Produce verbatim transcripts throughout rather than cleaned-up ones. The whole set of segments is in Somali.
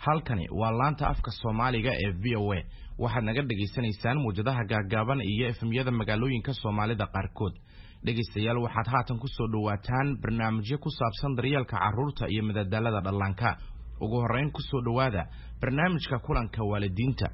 halkani waa laanta afka Soomaaliga ee V O A waxaad naga dhageysanaysaan muujadaha gaagaaban iyo F M-yada magaalooyinka Soomaalida qaarkood dhageystayaal waxaad haatan ku soo dhawaataan barnaamijyo ku saabsan daryeelka carruurta iyo madadaalada dhallaanka ugu horeyn ku soo dhawaada barnaamijka kulanka waalidiinta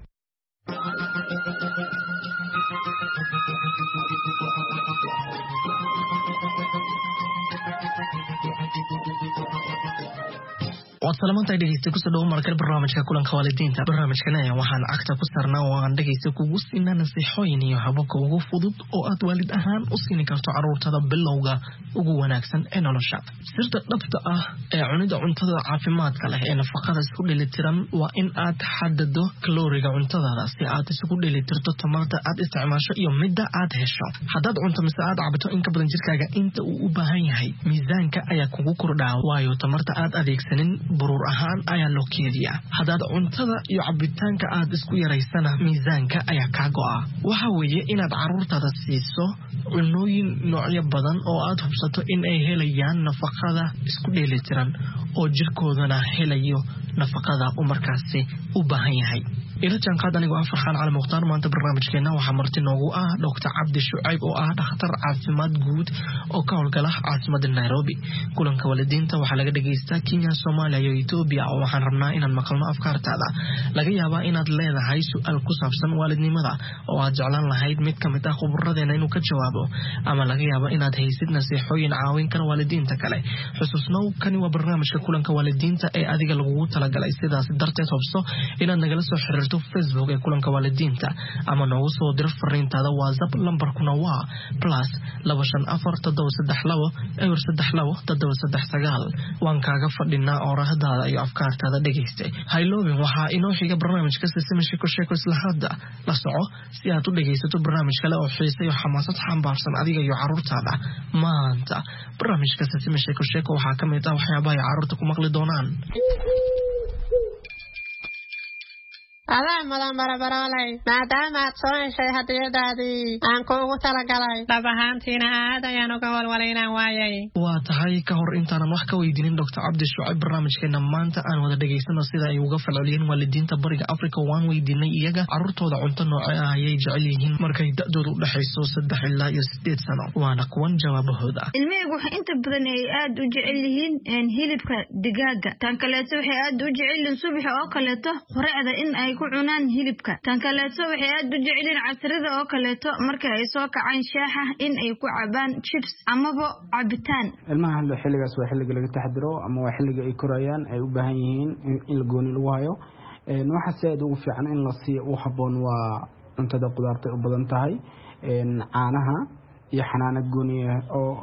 وصلمانتay dhageysta ku soo dhaw markale barnaamijka kulanka waalidiinta barnaamijkan ayaa waxaan agta ku sarnaa oo aan dhageysta kugu siinaa nasiixooyin iyo hababka ugu fudud oo aad waalid ahaan u siin karto carruurtada bilowga ugu wanaagsan ee nolosha sirta dhabta ah ee cunida cuntada caafimaadka leh ee nafaqada isku dheelitiran waa in aad xadado kalooriga cuntada si aad isku dheelitirto tamarta aad isticmaasho iyo midda aad hesho hadaad cunto mise aad cabto in ka badan jirkaaga inta uu u baahan yahay miisaanka ayaa kugu kordhaa waayo tamarta aad adeegsanin burur ahaan ayaa loo keediyaa hadaad cuntada iyo cabitaanka aad isku yaraysana miisaanka ayaa ka go'a waxa weeye inaad carruurtada siiso cunooyin noocyo badan oo aad hubsato in ay helayaan nafaqada isku dheelitiran oo jirkoodana helayo nafaqada uu markaasi u baahan yahay ila jaanqaad anigu ah Farxaan Cali Mukhtaar maanta barnaamijkeena waxa marti noogu ah Doctor Cabdi Shucayb oo ah dhakhtar caafimaad guud oo ka howlgala caasimada Nairobi kulanka waalidiinta waxa laga dhageystaa Kenya Soomaaliya iyo Ethiopia oo waxaan rabnaa inaan maqalno afkaartaada laga yaabaa inaad leedahay su'aal ku saabsan waalidnimada oo aad jeclaan lahayd mid ka mid ah khubaradeena inuu ka jawaabo ama laga yaabaa inaad haysid nasiixooyin caawin kara waalidiinta kale xusuusnow kani waa barnaamijka kulanka waalidiinta ee adiga lagu talagalay sidaas darteed hubso inaad nagala soo xiriirto Facebook ee kulanka waalidiinta ama noogu soo dir fariintaada WhatsApp lambarkuna waa plus laba shan afar toddoba saddex labo eber saddex labo toddoba saddex sagaal waan kaaga fadhinaa orahdaada iyo afkaartaada dhageystay hayloobin waxaa inoo xiga barnaamijka Sesame Sheeko Sheeko isla hadda la soco si aad u dhageysato barnaamij kale oo xiiso iyo xamaasad xambaarsan adiga iyo carruurtaada maanta barnaamijka Sesame Sheeko Sheeko waxaa ka mid ah waxyaabaha ay carruurta ku maqli doonaan adaa madan barabaraalay maadaama aad soo heshay hadiyadaadii aan kuugu talagalay dhab ahaantiina aad ayaan uga walwalaynaan waayay waa tahay ka hor intaanan wax ka weydiinin Doctor Cabdi Shucayb barnaamijkeena maanta aan wada dhageysano sida ay uga falceliyeen waalidiinta bariga Afrika waan weydiinay iyaga carruurtooda cunto noocee ah ayay jecel yihiin markay da'doodu u dhaxayso saddex ilaa iyo sideed sano waana kuwan jawaabahooda ilmihaygu waxa inta badan ay aad u jecel yihiin hilibka digaaga tan kaleeto waxay aad u jecel yihiin subax oo kaleeto qoracda in ay ku cunaan hilibka tan kaleeto waxay aad u jeceliin casrida oo kaleeto marka ay soo kacaan shaaxa in ay ku cabaan chips amaba cabitaan ilmaha xilligaas waa xilliga laga taxadiro ama waa xilliga ay korayaan ay u baahan yihiin in la gooni lagu hayo een waxa si aad ugu fiican in la siiyo u haboon waa cuntada qudaarta u badan tahay een caanaha iyo xanaanad gooni oo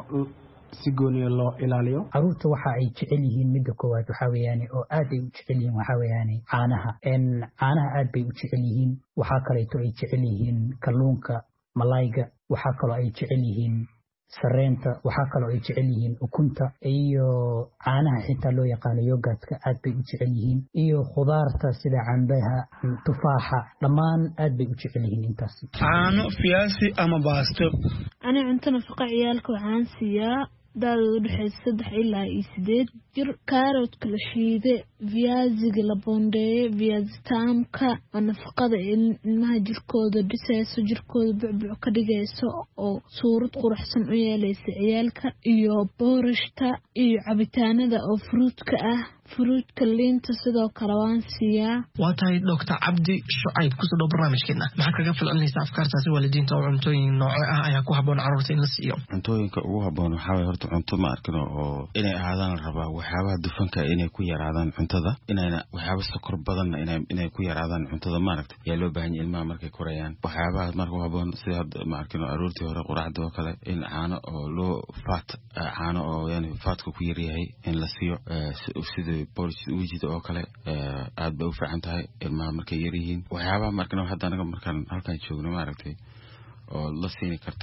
si gooni loo ilaaliyo carruurta waxa ay jecel yihiin midda koowaad waxa weeyaan oo aad ay u jecel yihiin waxa weeyaan caanaha in caanaha aad bay u jecel yihiin waxa kale oo ay jecel yihiin kalluunka malayga waxa kale oo ay jecel yihiin sareenta waxa kale oo ay jecel yihiin ukunta iyo caanaha xitaa loo yaqaan yogurtka aad bay u jecel yihiin iyo khudaarta sida cambaha tufaaxa dhamaan aad bay u jecel yihiin intaas caano fiyaasi ama baasto ana cunto nafaqo ciyaalka waxaan siiyaa daadoodu dhaxaysa saddex ilaa iyo sideed jir kaaroodka la shiide viyaasiga la bondeeye viyaasitaamka oo nafaqada ilmaha jirkooda dhisayso jirkooda bucbuc ka dhigayso oo suurad quruxsan u yeelaysa ciyaalka iyo boorashta iyo cabitaanada oo fruutka ah fruutka liinta sidoo kale waan siiyaa waa tahay Doctor Cabdi Shucayb ku soo dhaw barnaamijkeena maxaa kaga falcelinaysaa afkaartaasi waalidiinta oo cuntooyin nooc ah ayaa ku haboon carruurta in la siiyo cuntooyinka ugu haboon waxa way horta cunto ma arkino oo inay ahaadaan rabaa waxyaabaha dufanka inay ku yaraadaan cuntada inayna waxyaabo sokor badan inay inay ku yaraadaan cuntada ma aragtay yaa loo baahan yahay ilmaha markay korayaan waxyaabaha marka haboon sida ma arkino aroortii hore quraacda oo kale in caano oo loo fat caano oo yani fatka ku yar yahay in la siiyo sida booliis wajida oo kale aad bay u fiican tahay ilmaha markay yar yihiin waxyaabaha markana hadda anaga markaan halkan joogno ma aragtay oo la siin karto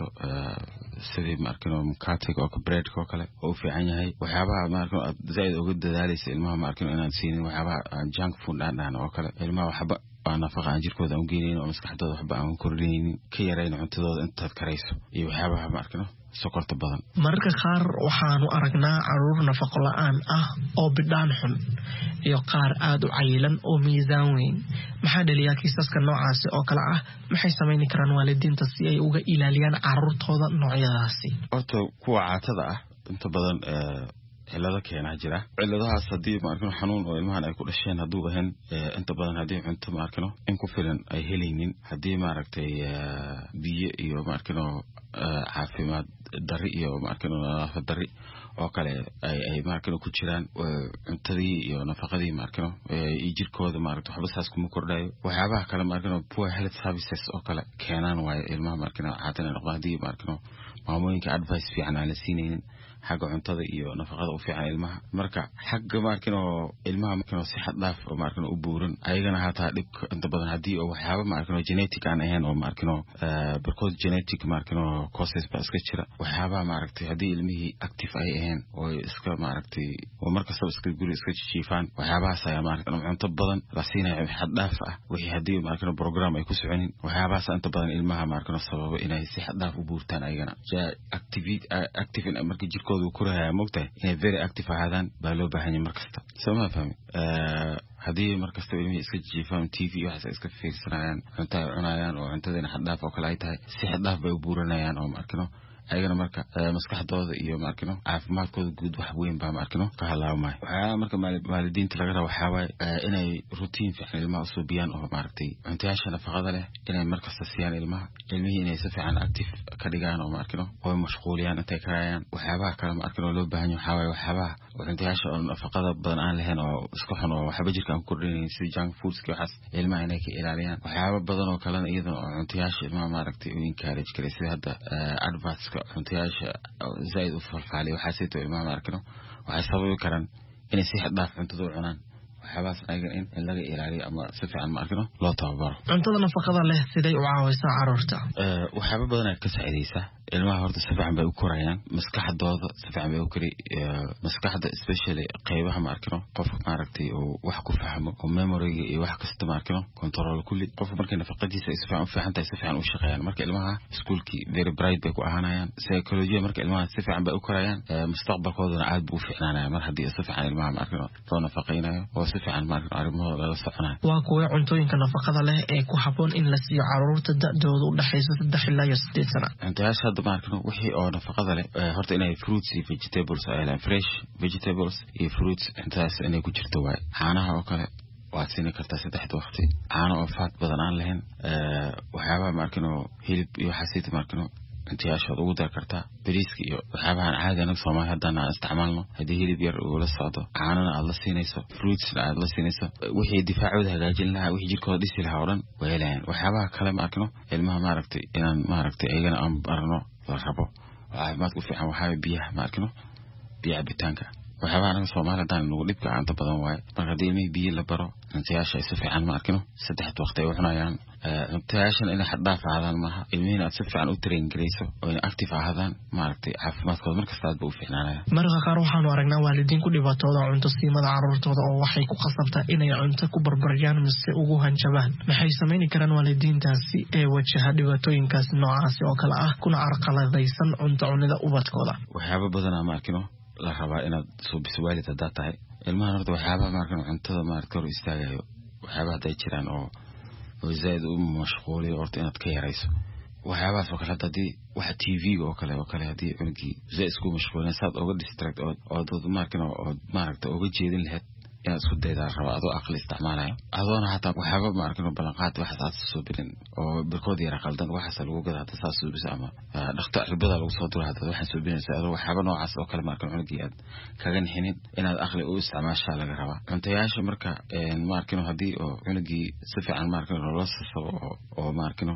sidii markano mukatiga oo bread oo kale oo fiican yahay waxyaabaha markano zaid uga dadaalaysa ilmaha markano inaan siinin waxyaabaha junk food aan oo kale ilmaha waxba nafaqa aan jirkooda u geeyeen oo maskaxdooda waxba aan kordhinin ka yareyn cuntadooda intaad karayso iyo waxyaabaha ma arkino sokorta badan. marka qaar waxaanu aragnaa caruur nafaqo la'aan ah oo bidhaan xun iyo qaar aad u cayilan oo miisaan weyn. maxaa dhaliyaa kiisaska noocaasi oo kale ah? maxay sameyn karaan waalidiinta si ay uga ilaaliyaan caruurtooda noocyadaasi? horta kuwa caatada ah inta badan cilado keena jira. ciladahaas hadii ma arkino xanuun oo ilmahan ay ku dhasheen haduu ahaan inta badan hadii cunto ma arkino in ku filan ay helaynin, hadii ma aragtay biyo iyo ma arkino caafimaad dari iyo ma arkino nadaafad dari oo kale ay ay ma arkino ku jiraan cuntadii iyo nafaqadii ma arkino ee jirkooda ma aragtay waxba saas kuma kordhayo. waxyaabaha kale ma arkino poor health services oo kale keenaan way ilmaha ma arkino caatana noqdii ma arkino maamooyinka advice fiican aan la siinaynin xagga cuntada iyo nafaqada u fiican ilmaha. marka xagga ma arkino ilmaha ma arkino si xad dhaaf oo ma arkino u buuran ayagana hata dhib inta badan hadii oo waxyaabo ma arkino genetic aan ahayn oo ma arkino because genetic ma arkino causes ba iska jira. waxyaaba ma aragtay hadii ilmihii active ay ahayn oo iska ma aragtay oo markasta iska guri iska jiifaan waxyaabahaas ayaa ma arkino cunto badan la siinayo xad dhaaf ah wixii hadii ma arkino program ay ku soconin waxyaabahaas inta badan ilmaha ma arkino sababo inay si xad dhaaf u buurtaan ayagana activity active in markii jirkooda uu kuraaya moogtahay inay very active ahaadaan baa loo baahan yahay markasta. sama fahmi hadii markasta ilmihii iska jiifaan T V waxa iska fiirsanayaan cunto ay cunayaan oo cuntadana xad dhaaf oo kale ay tahay si xad dhaaf bay u buuranayaan oo ma arkino ayagana marka maskaxdooda iyo ma arkino caafimaadkooda guud wax weyn baa ma arkino ka halaamay. waxa marka waalidiinta laga rabo waxa way inay routine fiican ilmaha u suubiyaan oo ma aragtay cuntayaasha nafaqada leh inay markasta siiyaan ilmaha ilmihii inay si fiican active ka dhigaan oo ma arkino oo mashquuliyaan intay karayaan. waxyaabaha kale ma arkino loo baahan yahay waxa way waxyaabaha cuntayaasha oo nafaqada badan aan lahayn oo iska xun oo waxba jirka aan kordhinayn sida junk foods iyo waxaas ilmaha inay ka ilaaliyaan. waxyaabo badan oo kale iyadoo cuntayaasha ilmaha ma aragtay u encourage kale sida hadda advice cuntayaasha zaid u falfalay waxa sayto ilmaha ma arkino waxay sababi karaan inay si xad dhaaf cuntada u cunaan. waxyaabahaas ayaga in laga ilaaliyo ama si fiican ma arkino loo tababaro. cuntada nafaqada leh siday u caawisaa caruurta? waxyaabo badan ay ka saacidaysaa ilmaha horta si fiican bay u korayaan maskaxdooda si fiican bay u kori maskaxda especially qaybaha ma arkino qofka ma aragtay oo wax ku fahmo oo memory iyo wax kasta ma arkino control kulli qofka markay nafaqadiisa si fiican u fiican tahay si fiican u shaqeeyaan. marka ilmaha schoolki very bright bay ku ahaanayaan psychology marka ilmaha si fiican bay u korayaan mustaqbalkoodana aad buu u fiicnaanayaa mar hadii si fiican ilmaha ma arkino loo nafaqeynayo oo si fiican ma arkino arrimahooda laga soconayo. waa kuwa cuntooyinka nafaqada leh ee ku haboon in la siiyo caruurta da'dooda u dhaxaysa saddex ilaa iyo siddeed sano? cuntayaasha ma arkino wixii oo nafaqada leh horta inay fruits iyo vegetables ay fresh vegetables iyo fruits intaas inay ku jirto way. caanaha oo kale waad siin kartaa saddexda waqti caano oo fat badan aan lahayn waxyaabaha ma arkino hilib iyo xasiid ma arkino intiyaashood ugu dar kartaa bariiska iyo waxyaabahan caadi anaga Soomaali hadana isticmaalno hadii hilib yar uu la socdo caanana aad la siinayso fruits aad la siinayso wixii difaacooda hagaajin lahaa wixii jirkooda dhisi lahaa oo dhan way helayaan. waxyaabaha kale ma arkino ilmaha ma aragtay inaan ma aragtay ayagana aan barno la rabo caafimaad ku fiican waxaa biyaha ma arkino biyaha bitaanka waxyaabaha anaga Soomaali hadana nagu dhibka aanta badan waay. marka hadii ilmihii biyo la baro intiyaasha si fiican ma arkino saddexda waqti ay cunayaan intiyaashan inay xad dhaaf ahaadaan maaha ilmihiina aad si fiican u train garayso oo inay active ahaadaan ma aragtay caafimaadkooda markasta aad buu u fiicnaanaya. marka qaar waxaanu aragnaa waalidiin ku dhibaatooda cunto siimada caruurtooda oo waxay ku qasabtaa inay cunto ku barbariyaan mise ugu hanjabaan. maxay sameyn karaan waalidiintaasi ee wajaha dhibaatooyinkaas noocaasi oo kale ah kuna carqaladaysan cunto cunida ubadkooda? waxyaabo badan ma arkino la rabaa inaad soo biswaalid hadaa tahay ilmaha horta waxyaabaha ma arkino cuntada ma arkino hor istaagayo waxyaabaha haday jiraan oo oo zaid u mashquuliyo horta inaad ka yarayso. waxyaabahaas oo kale hadii waxa T V oo kale oo kale hadii unigi zaid isku mashquulin saad uga distract oo oo ma arkino oo ma aragtay uga jeedin lahayd inaad isku daydaa raba adoo aqli isticmaalayo adoona hata waxyaaba ma arkino ballanqaad waxaas aad soo birin oo barkood yara qaldan waxaas lagu gadaa hada saas soo bisa ama dhakhtar cirbada lagu soo duro hada waxaan soo binaysa adoo waxyaaba noocaas oo kale ma arkino unigi aad kaga nixinin inaad aqli u isticmaashaa laga rabaa. cuntayaasha marka ma arkino hadii oo unigi si fiican ma arkino loo soo oo ma arkino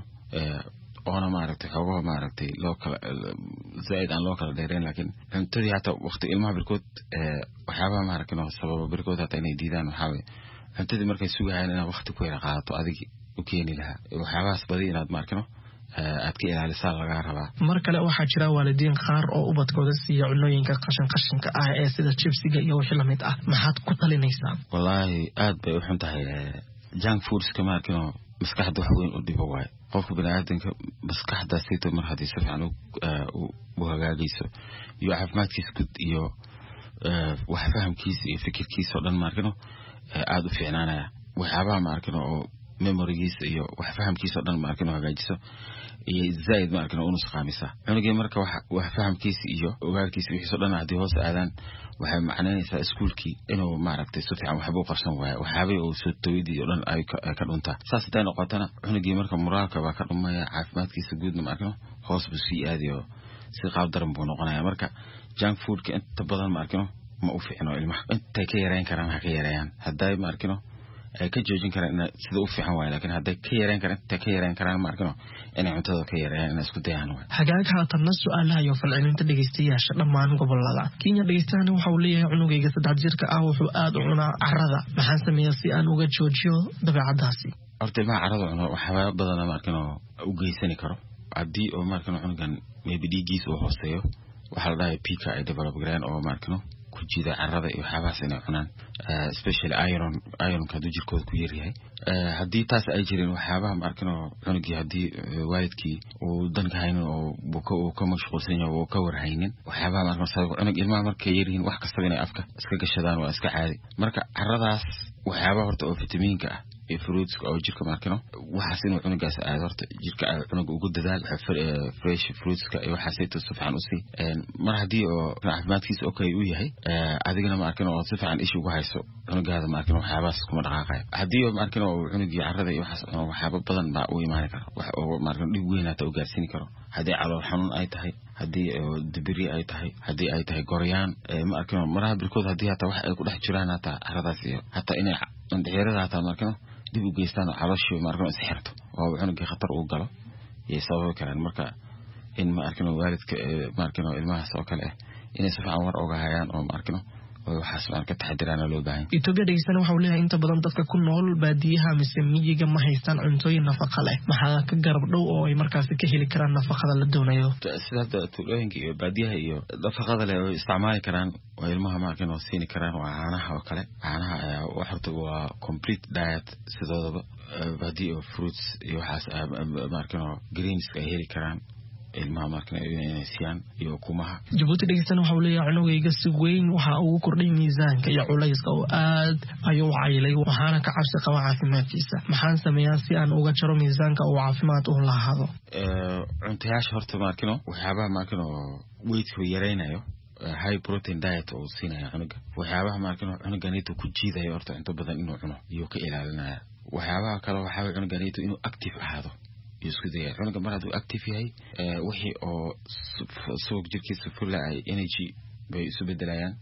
oona ma aragtay xogaha ma aragtay loo kala zaid aan loo kala dheereen laakiin cuntadii hata waqti ilmaha barkood waxyaabaha ma arkino sababa barkood hata inay diidaan waxaa way cuntadii markay sugayaan inaad waqti ku yara qaadato adigi u keeni lahaa waxyaabahaas badi inaad ma arkino aad ka ilaalisaa laga rabaa. mar kale waxaa jira waalidiin qaar oo ubadkooda siiya cunooyinka qashin qashinka ah ee sida chipsiga iyo wixii lamid ah maxaad ku talinaysaa? wallaahi aad bay u xun tahay junk foods kama arkino maskaxda wax weyn u dhibo waay qofka bini'aadamka maskaxda sida mar hadii si fiican u hagaagayso iyo caafimaadkiisa guud iyo wax fahamkiisa iyo fikirkiisa oo dhan ma arkino aad u fiicnaanaya waxyaabaha ma arkino oo memorygiisa iyo wax fahamkiisa oo dhan ma arkino hagaajiso iyo zaid ma arkino uu nusqaamisa cunugii marka wax fahamkiisa iyo ogaalkiisa wixii soo dhan hadii hoos aadaan waxay macnaynaysaa iskuulkii inuu maaragtay si fiican waxba u qarsan waayo waxaabay oo soo tawidii oo dhan ay ka dhuntaa saas haday noqotana cunugii marka moraalka baa ka dhumaya caafimaadkiisa guudna ma arkino hoos buu sii aadiyo si qaab daran buu noqonayaa marka junk foodka inta badan ma arkino ma u fiicno ilmaha inta ka yareyn karaan ha ka yareeyaan haday ma arkino ay ka joojin karaan sida u fiican waay laakiin haday ka yareyn karaan inta ka yareyn karaan ma arkino inay cuntada ka yareeyaan inay isku dayaan waay hagaag haatan su'aalaha iyo falcelinta dhageystayaasha dhammaan gobolada Kenya dhageystayaasha waxa uu leeyahay cunugayga saddex jirka ah wuxuu aad u cunaa carrada maxaan sameeyaa si aan uga joojiyo dabeecadaasi horta ma carrada cuno waxyaabo badan ma arkino u geysan karo hadii oo ma arkino cunugan maybe dhiigiisa uu hooseeyo waxa la dhahay pika ay develop gareen oo ma arkino ku jida carrada iyo waxyaabahaas inay cunaan especially iron iron ka jirkooda ku yaryahay hadii taas ay jireen waxyaabaha ma arkino cunugii hadii waalidkii uu danka haynin oo buka uu ka mashquulsan yahay oo ka warhaynin waxyaabaha ma arkino sabab cunug ilmaha markay yaryihiin wax kasta inay afka iska gashadaan waa iska caadi marka carradaas waxyaabaha horta oo fitamiinka ah ee fruits oo jirka ma arkino waxaas inuu cunugaas aad horta jirka cunuga ugu dadaal fresh fruits ka iyo waxaas ay si fiican u sii mar hadii oo caafimaadkiisa okay u yahay adigana ma arkino oo si fiican ish ugu hayso cunugaada ma arkino waxyaabahaas kuma dhaqaaqay hadii ma arkino cunugii carrada iyo waxaas waxyaabo badan baa u imaan kara wax oo ma arkino dhib weyn hata u gaarsiin karo hadii calool xanuun ay tahay hadii dibiri ay tahay hadii ay tahay goryaan ma arkino maraha birkood hadii hata wax ay ku dhex jiraan hata carradaas iyo hata inay indheerada hata ma arkino dib u geystaan caloosha ma arkino is xirto oo cunugii khatar u galo iyo sabab karaan marka in ma arkino waalidka ma arkino ilmahaas oo kale inay si fiican war oga hayaan oo ma arkino oo waxaas ma ka taxadiraan loo baahan Itoobiya dhageysan waxa uu leeyahay inta badan dadka ku nool baadiyaha mise miyiga ma haystaan cuntooyin nafaqo leh maxaa ka garab dhow oo ay markaas ka heli karaan nafaqada la doonayo sida tuulooyinka iyo baadiyaha iyo nafaqada leh oo isticmaali karaan oo ilmaha ma arkino siin karaan waa caanaha oo kale caanaha waxartu waa complete diet sidoo baadiyo fruits iyo waxaas ma arkino greens ay heli karaan ilmaha markana inay siiyaan iyo kumaha Djibouti dhageysan waxa uu leeyahay cunugayga si weyn waxa uu kordhay miisaanka iyo culayska oo aad ayuu caylay waxaana ka cabsi qaba caafimaadkiisa maxaan sameeyaa si aan uga jaro miisaanka oo caafimaad u lahaado ee cuntayaasha horta markino waxyaabaha markino weight-ku yareynayo high protein diet oo siinaya cunuga waxyaabaha markino cunuganitu ku jiidayo horta inta badan inuu cuno iyo ka ilaalinaya waxyaabaha kale waxa cunuganitu inuu active ahaado isku day cunuga mar haduu active yahay wixii oo soo jirkiisa fullay energy bay isu bedelayaan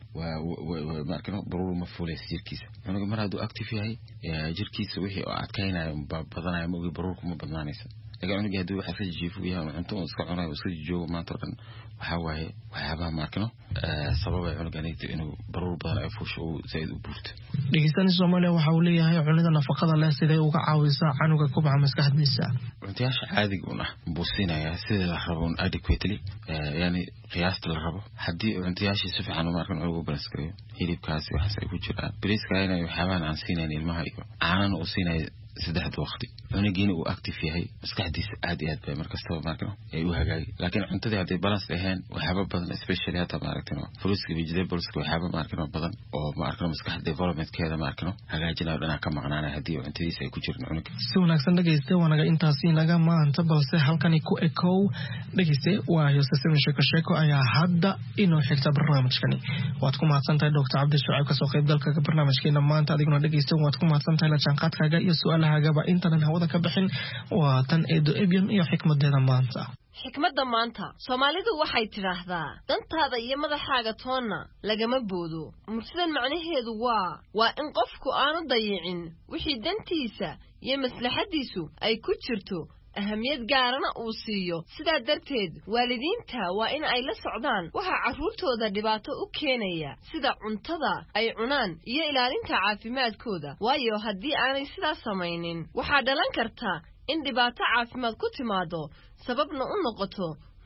waa markano baruur ma fuulays jirkiisa cunuga mar haduu active yahay jirkiisa wixii oo adkaynayo badanayo ma baruurku ma badnaanaysa laga cunuga haduu waxa ka jiifu yahay cunto iska cunayo iska joogo maanta dhan waxa waaye waxyaabaha markano sababay cunuganitu inuu baruur badan ay fuusho oo zaid u buurto dhageysan Soomaaliya waxa uu leeyahay cunada nafaqada leh sidee uga caawisaa canuga kubca maskaxdiisa cuntayaasha caadiga una buusinaya sida la rabo adequately yani qiyaasta la rabo hadii cuntayaasha si fiican ma arkan ugu balaskareeyo hilibkaasi waxa ay ku jiraan bariiska inay waxyaabahan aan siinayeen ilmaha iyo caanan oo siinay saddex waqti cunugiina uu active yahay maskaxdiisa aad iyo aad bay markasta markano ay u hagaagi laakiin cuntadii hadii balance ahayn waxyaabo badan especially hata markano fruits iyo vegetables waxyaabo markano badan oo markano maskax development-keeda markano hagaajinayo dhanaa ka maqnaanay hadii cuntadiisa ay ku jiraan cunuga si wanaagsan dhageystay wanaga intaasi naga maanta balse halkani ku ekow dhageystay waa Yosef Sheeko Sheeko ayaa hadda inoo xigta barnaamijkani waad ku mahadsantahay Doctor Cabdi Shucayb ka soo qayb galka barnaamijkeena maanta adiguna dhageystay waad ku mahadsantahay la jaanqaadkaaga iyo su'aalaha gaba intaan hawada ka bixin waa tan eedo ebiyan iyo xikmadeeda maanta xikmadda maanta Soomaalidu waxay tiraahdaa dantaada iyo madaxaaga toonna lagama boodo mursidan macnaheedu waa waa in qofku aanu dayicin wixii dantiisa iyo maslaxadiisu ay ku jirto ahamiyad gaarana uu siiyo sidaa darteed waalidiinta waa in ay la socdaan waxa carruurtooda dhibaato u keenaya sida cuntada ay cunaan iyo ilaalinta caafimaadkooda waayo haddii aanay sidaas samaynin waxaa dhalan karta in dhibaato caafimaad ku timaado sababna u noqoto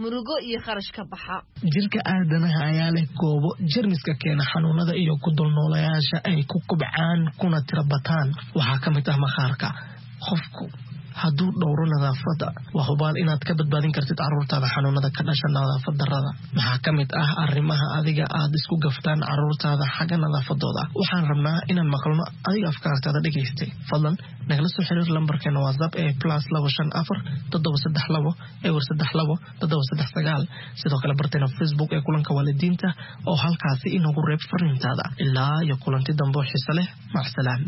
murugo iyo kharash ka baxa jirka aadanaha ayaa leh goobo jarmiska keena xanuunada iyo ku dulnoolayaasha ay ku kubcaan kuna tirabataan waxaa ka mid ah maqaarka qofku hadduu dhowro nadaafadda waa hubaal inaad ka badbaadin kartid carruurtaada xanuunada ka dhasha nadaafad darrada maxaa ka mid ah arrimaha adiga aad isku gaftaan carruurtaada xagga nadaafadooda waxaan rabnaa inaan maqalno adiga afkaartaada dhegaystay fadlan nagala soo xiriir lambarkeena whatsapp ee plus laba shan afar toddoba saddex labo ewer saddex labo toddoba saddex sagaal sidoo kale barteena facebook ee kulanka waalidiinta oo halkaasi inagu reeb fariintaada ilaa iyo kulanti dambe oo xiso leh macsalaam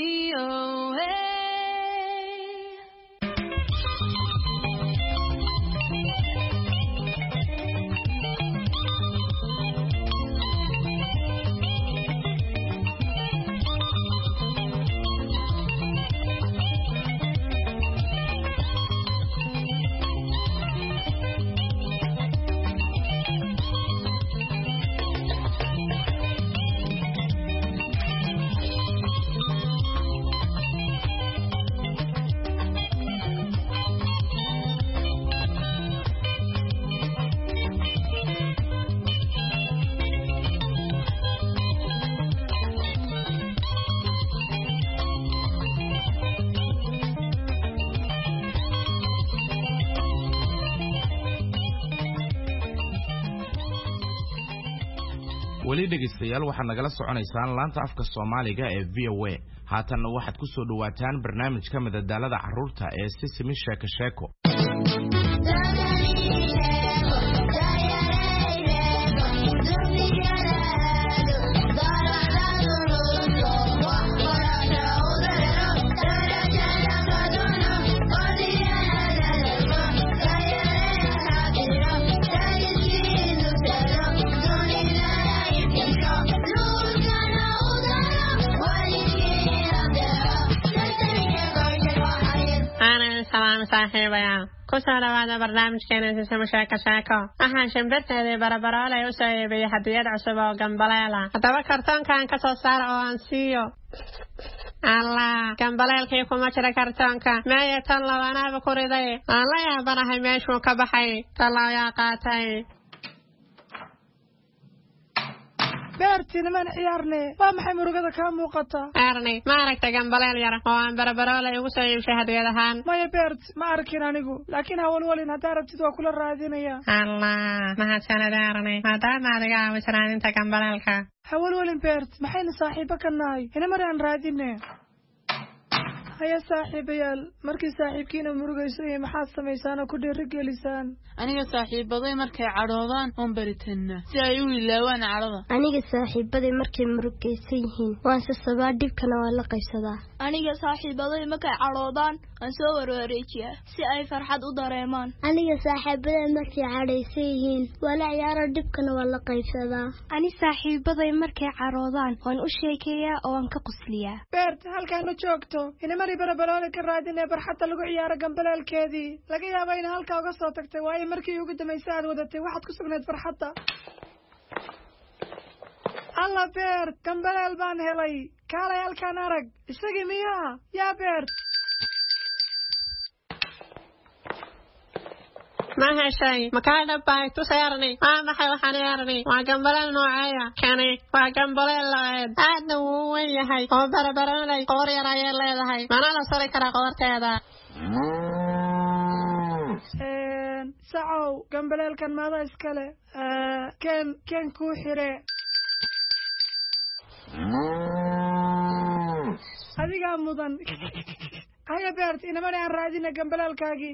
weli dhegeystayaal waxaad nagala soconaysaan laanta afka Soomaaliga ee V O A haatan waxaad ku soo dhawaataan barnaamijka madadaalada carruurta ee Sisimi Sheeko Sheeko saaxiibaya ku soo dhawaada barnaamijkeena Sisimi Sheeko Sheeko waxaan shimbirteedii barabaroole u soo iibiyey hadiyad cusub oo gambaleela haddaba kartoonkan ka soo saar oo aan siiyo allah gambaleelkii kuma jira kartoonka meeya tan labanaaba ku riday aan la yaabanahay meeshuu ka baxay talaayaa qaatay beertina man ciyaarne waa maxay murugada ka muuqata arni ma aragtay gambaleel yar oo aan barabaroole ugu soo iibshay hadiyad ahaan maya beert ma arkin anigu laakiin hawlwalin haddaa rabtid waa kula raadinaya allah mahadsanid arni maadaama adiga aawisan raadinta gambaleelka hawlwalin beert maxayna saaxiibo ka nahay ina mari aan raadine haya saaxiibayaal markii saaxiibkiina murugaysan yahay maxaad samaysaan oo ku dhiirigelisaan aniga saaxiibaday markay cadhoodaan oon baritana si ay u ilaawaan cadhada aniga saaxiibaday markay murugaysan yihiin waan sasabaa dhibkana waa la qaybsadaa aniga saaxiibaday markay cadhoodaan waan soo warwareejiyaa si ay farxad u dareemaan aniga saaxiibaday markay cadhaysan yihiin waa la ciyaaro dhibkana waa la qaybsadaa ani saaxiibaday markay cadhoodaan waan u sheekeeyaa oo waan ka qusliyaa beert halkaan ma joogto ina mari barabaroole ka raadinee barxadda lagu ciyaaro gambaleelkeedii laga yaaba ina halkaa uga soo tagtay waayo markii ugu dambaysay aad wadatay waxaad ku sugnayd farxadda alla beert gambaleel baan helay kaalay halkaan arag isagii miyaa yaa beert ma heshay makaa dhabbay tusay arni waa maxay waxaan arni waa gambaleel nooceeya kani waa gambaleel laeed aadna wuu u weyn yahay oo barabaroolay qoor yar ayay leedahay mana la sari karaa qoorteeda sacow gambaleelkan maada iskale ken ken kuu xire adigaa mudan haya beert inamani aan raadina gambaleelkaagii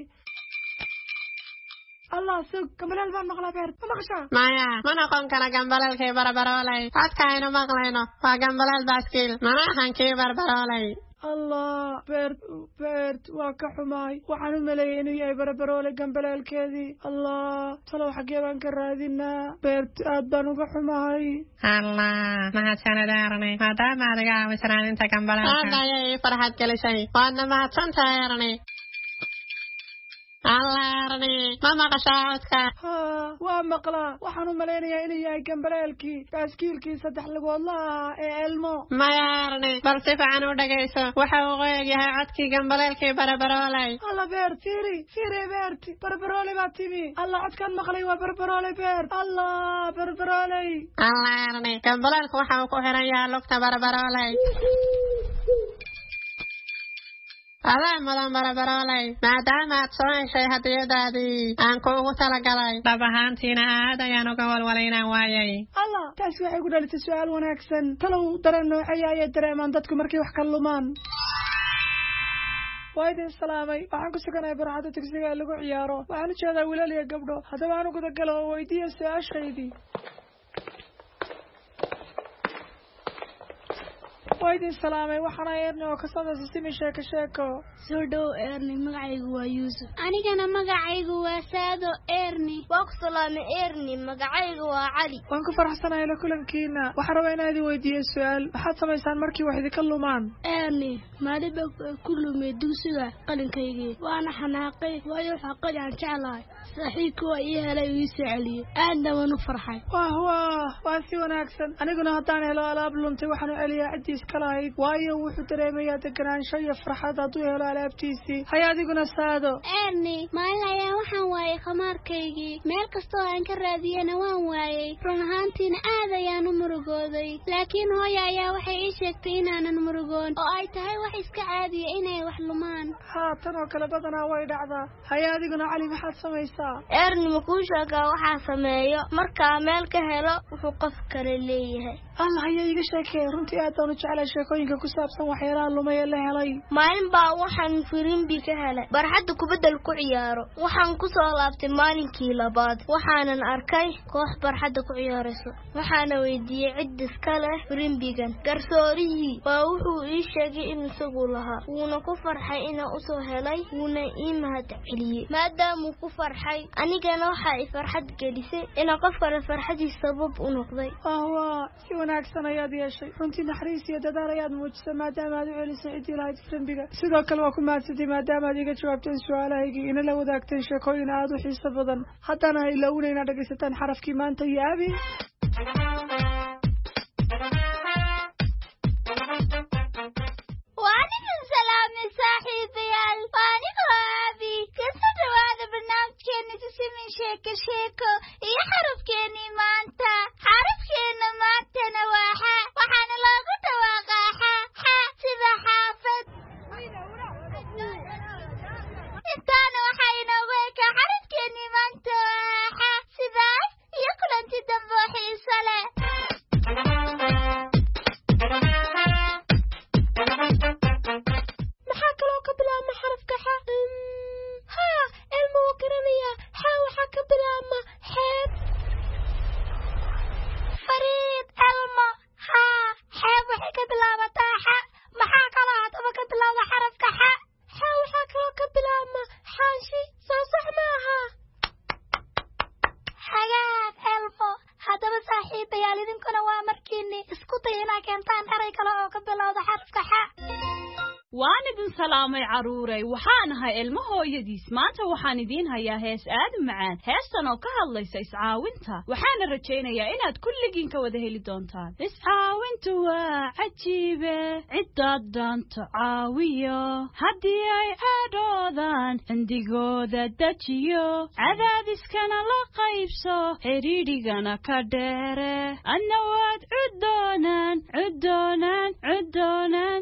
allah sug gambaleel baan maqlaa beert ma maqashaa maya ma noqon kara gambaleelkii barabaroolay codka aynu maqlayno waa gambaleel baaskiil mana ahan kii barabaroolay allah beert beert waa ka xumaay waxaan u maleeyay inuu yahay barabaroole gambaleelkeedii allah talow xaggee baan ka raadinaa beert aad baan uga xumahay allah mahadsanid arni maadaama adiga aawisan raadinta gambaleelka aad ayay ii farxad gelisay waadna mahadsantahay arni allaarni ma maqashaa codka haa waa maqlaa waxaan u malaynayaa inuu yahay gambaleelkii baaskiilkii saddex lugoodla ahaa ee elmo mayaarni bal si fiican u dhagayso waxa uu qoyag yahay codkii gambaleelkii barbaroolay alla beert fiiri fiiri beerti barbaroole baa timi alla codkaan maqlay waa barbaroole beert allah barbarooley allaarni gambaleelku waxa uu ku xiran yahay lugta barbaroolay adaa mudan barbaroolay maadaama aad soo heshay hadiyadaadii aan kuugu talagalay dhab ahaantiina aad ayaan uga walwalaynaan waayay allah taasi waxay ku dhalisay su-aal wanaagsan talow dareen noocaya ayay dareemaan dadku markay wax ka lumaan waa idin salaamay waxaan ku suganahay barxadda dugsiga ee lagu ciyaaro waxaan u jeedaa wiilal iyo gabdho haddaba aan u gudagalo oo weydiiya su-aashaydii waa idin salaamay waxaana eerni oo ka socda simi sheeko sheeko soo dhow eerni magacaygu waa yuusuf anigana magacaygu waa saado eerni waa ku salaamay eerni magacaygu waa cali waan ku faraxsanahay la kulankiina waxaan rabaa inaan idin weydiiyo su-aal maxaad samaysaan markii wax idinka lumaan eerni maaliba ku lumay dugsiga qalinkaygii waana xanaaqay waayo waxaa qali aan jeclahay saaxiibka waa ii helay ii soo celiyey aadna waan u farxay wah wah waa si wanaagsan aniguna haddaan helo alaab luntay waxaan u celiyaa ciddii iska lahayd waayo wuxuu dareemayaa deganaansho iyo farxad hadduu helo alaabtiisii hay adiguna saado eerni maalin ayaa waxaan waayey khamaarkaygii meel kastoo aan ka raadiyana waan waayey run ahaantiina aad ayaan u murugooday laakiin hooya ayaa waxay ii sheegtay inaanan murugoon oo ay tahay wax iska caadiya inay wax lumaan haa tan oo kale badanaa way dhacdaa hay adiguna cali maxaad samaysaa eerni makuu sheegaa waxaa sameeyo markaa meel ka helo wuxuu qof kale leeyahay allah ayaa iga sheekay runtii aad baan u jeclay sheekooyinka ku saabsan waxyaalaha lumay ee la helay maalin baa waxaan firimbi ka helay barxadda kubaddal ku ciyaaro waxaan ku soo laabtay maalinkii labaad waxaanan arkay koox barxadda ku ciyaarayso waxaana weydiiyey cid iska leh firimbigan garsoorihii waa wuxuu ii sheegay in isagu lahaa wuuna ku farxay inaa usoo helay wuuna ii mahad celiyey maadaamuu ku farxay anigana waxaa i farxad gelisay inaa qof kale farxadii sabab u noqday ahwaa si wanaagsan ayaad yeeshay runtii naxariis iyo dadaal ayaad muujisay maadaama aad u celisay ciddii lahayd firimbiga sidoo kale waa ku mahadsantay maadaama aad iga jawaabteen su-aalahaygii ina la wadaagteen sheekooyin aad u xiiso badan haddana ha ilaawina inaad dhegaysataan xarafkii maanta iyo abi waanigan salaamay saaxiibayaal waanigo abi kasoo dhawaada barnaamijkeena tusimin sheeko sheeko iyo xarafkeenii maanta xarafkeena maantana waa xa waxaana loogu dhawaaqaa xa xa sida xaafad intaana waxaa inoogu ekaa xarafkeenii maanta waa xa sidaas iyo kulanti dambe oo xiiso leh maxaa kaloo ka bilaabma xarafka xa haa elmo wuu garanaya xa waxaa ka bilaabma xeeb fariid elmo haa xeeb waxay ka bilaabataa xa maxaa kaloo haddaba ka bilaabda xarafka xa xa waxaa kaloo ka bilaabma xaashi soo sax maaha xagaag elmo haddaba saaxiibayaal idinkuna waa markiini isku day inaa keentaan eray kale oo ka bilowda xarafka xa waan idin salaamay caruuray waxaan ahay ilmo hooyadiis maanta waxaan idiin hayaa hees aad u macaan heestan oo ka hadlaysa iscaawinta waxaana rajaynayaa inaad kulligiin ka wada heli doontaan iscaawintu waa cajiibe ciddaad daanto caawiyo haddii ay caadhoodaan cindigooda dejiyo cadaadiskana la qaybso xidhiidhigana ka dheere adna waad cuddoonaan cuddoonaan cuddoonaan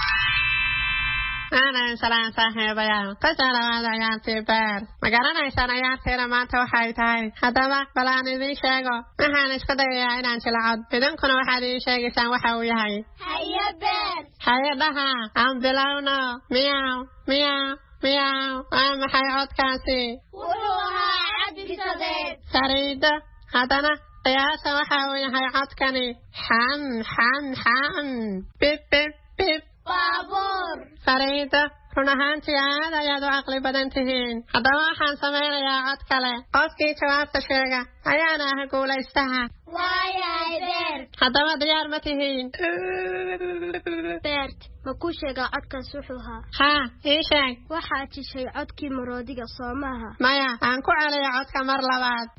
aanan salaan saaxiibayaal kasoo dhawaada ciyaartii beer ma garanaysaan ciyaartiina maanta waxay tahay haddaba bal aan idiin sheego waxaan isku dayayaa inaan jilcod idinkuna waxaad idiin sheegaysaan waxa uu yahay haye beer haye dhaha aan bilowno miyaw miyaw miyaw waa maxay codkaasi wuxuu ahaa cabdisadeed sariido haddana qiyaasa waxa uu yahay codkani xam xam xam bib bib bib baabuur fariido run ahaantii aad ayaad u caqli badan tihiin. Haddaba waxaan samaynayaa cod kale. Qofkii jawaabta sheega ayaana ah guulaystaha. Waayahay Beert. Haddaba diyaar ma tihiin? Beert, ma ku sheegaa codkaas wuxuu ahaa? Haa, ii sheeg. Waxaad tishay codkii maroodiga soo maaha? Maya, aan ku celiyo codka mar labaad.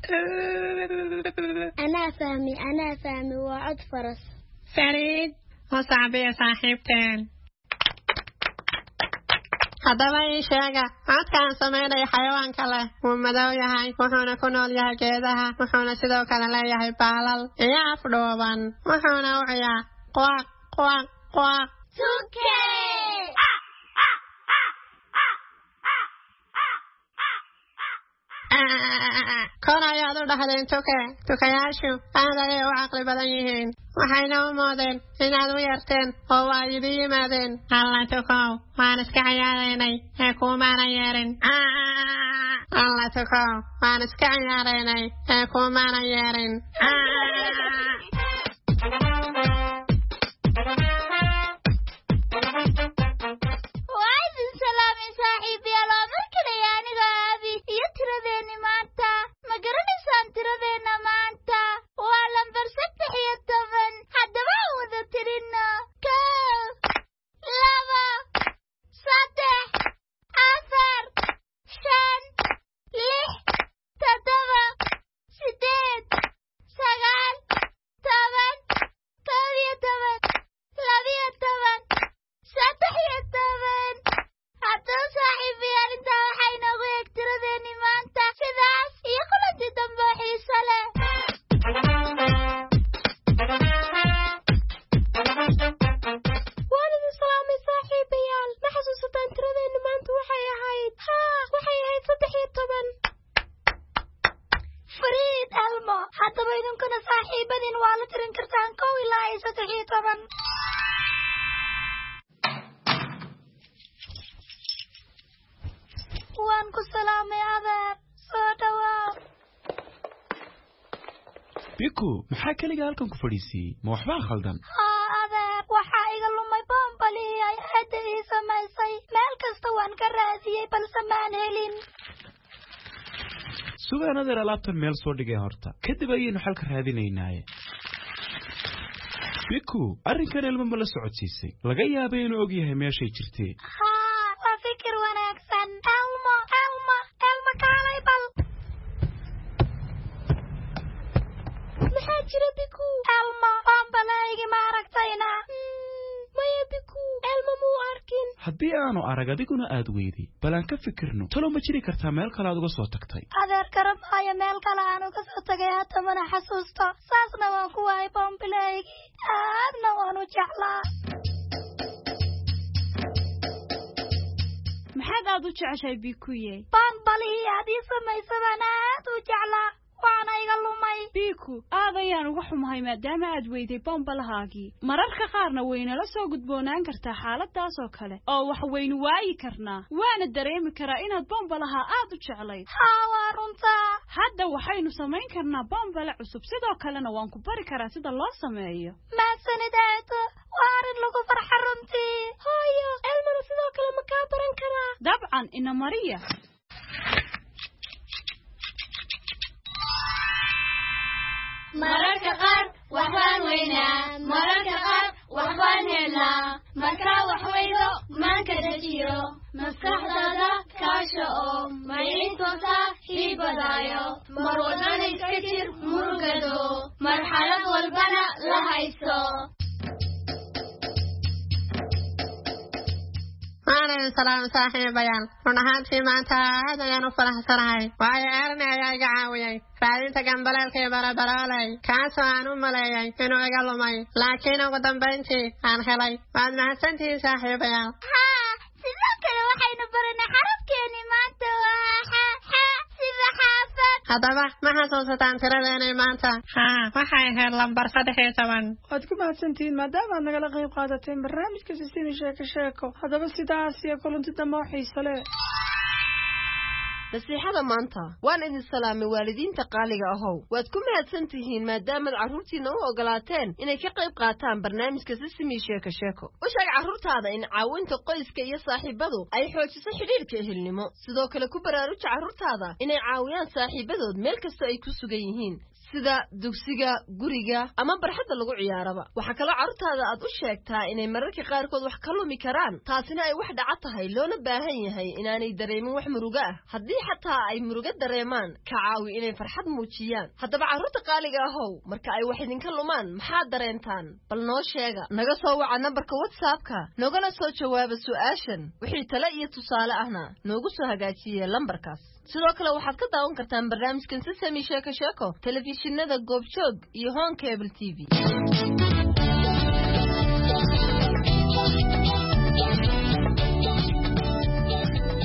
Anaa fahmi, anaa fahmi, waa cod faras. Fariid, oo saaxiibiya saaxiibteen. haddaba ii sheega codkaan samaynaya xayawaanka leh wuu madow yahay wuxuuna ku nool yahay geedaha wuxuuna sidoo kale leeyahay baalal iyo af dhuuban wuxuuna u ciyaa quaq quaq quaq tuke kor ayaad u dhahdeen tuke tukayaashu aad ayay u caqli badan yihiin waxayna u moodeen inaad u yarteen oo waa idin yimaadeen alla tukow waan iska ciyaaraynay ee kuumaana yeerin alla tukow waan iska ciyaaraynay ee kuumaana yeerin maxaa kaliya halkan ku fadhiisiyay ma waxba khaldan haa adeer waxa iga lumay bombali ay hadda ii samaysay meel kasta waan ka raadiyay balse maan helin sugaan adeer alaabtan meel soo dhigay horta kadib ayaynu xalka raadinaynaaye biku arrinkan ilmo ma la socodsiisay laga yaabay inuu og yahay meeshay jirtee haa waa fikir wanaagsan elmo elmo elmo kaalay bal maxaa jira biku elmo bombalaygi ma aragtayna maya biku elmo muu arkin haddii aanu arag adiguna aad weyday bal aan ka fikirno talo ma jiri kartaa meel kale aad uga soo tagtay adeer garabaayo meel kale aan uga soo tagay hata mana xasuusto saasna waan ku waayay bombalaygi aadna waan u jeclaa maxaad aad u jeceshahay bikuye bombalihii aad ii samaysabaan aad u jeclaa waana iga lumay biku aad ayaan uga xumahay maadaama aad weyday bombalahaagii mararka qaarna waynala soo gudboonaan kartaa xaaladaas oo kale oo wax waynu waayi karnaa waana dareemi karaa inaad bombalaha aad u jeclayd haa waa runtaa hadda waxaynu samayn karnaa bombale cusub sidoo kalena waan ku bari karaa sida loo sameeyo mahadsanid eedo waa arrin lagu farxa runtii hooyo elmana sidoo kale ma kaa baran karaa dabcan ina mariya mararka qaar waxbaan weynaa mararka qaar waxbaan helnaa markaa wax weydo maanka dejiyo maskaxdaada kaasha oo maciintoosa hii badaayo mar walbana iska jir murugado marxalad walbana la hayso maalin salaam saaxiibayaal run ahaantii maanta aad ayaan u faraxsanahay waayo erni ayaa iga caawiyey raadinta gambaleelkii barabarooley kaasoo aan u maleeyay inuu iga lumay laakiin ugu dambayntii aan helay waad mahadsantihiin saaxiibayaal haa sidoo kale waxaynu baranay xarafkeeni maanta waa xa xa sida xaafad haddaba ma xasuusataan tiradeenay maanta haa waxay ahayd lambar saddex iyo toban waad ku mahadsantihiin maadaama aad nagala qayb qaadateen barnaamijka sisini sheeko sheeko haddaba sidaas iyo kulanti dambe oo xiiso leh nasiixada maanta waan idin salaamay waalidiinta qaaliga ahow waad ku mahadsantihiin maadaama carruurtiina u ogolaateen inay ka qayb qaataan barnaamijka Sesame Sheeko Sheeko u sheeg carruurtaada in caawinta qoyska iyo saaxiibadu ay xoojiso xiriirka ehelnimo sidoo kale ku baraaruj carruurtaada inay caawiyaan saaxiibadood meel kasta ay ku sugan yihiin sida dugsiga guriga ama barxadda lagu ciyaaraba waxa kale carruurtaada aad u sheegtaa inay mararka qaarkood wax ka lumi karaan taasina ay wax dhaca tahay loona baahan yahay inaanay dareemin wax muruga ah haddii xataa ay muruga dareemaan ka caawi inay farxad muujiyaan haddaba carruurta qaaliga ahow marka ay wax idinka lumaan maxaad dareentaan bal noo sheega naga soo waca nambarka whatsappka nogana soo jawaaba su'aashan wixii tale iyo tusaale ahna noogu soo hagaajiye lambarkaas sidoo kale waxaad ka daawan kartaan barnaamijkan Sesame Sheeko Sheeko telefishinada Goobjoog iyo Home Cable T V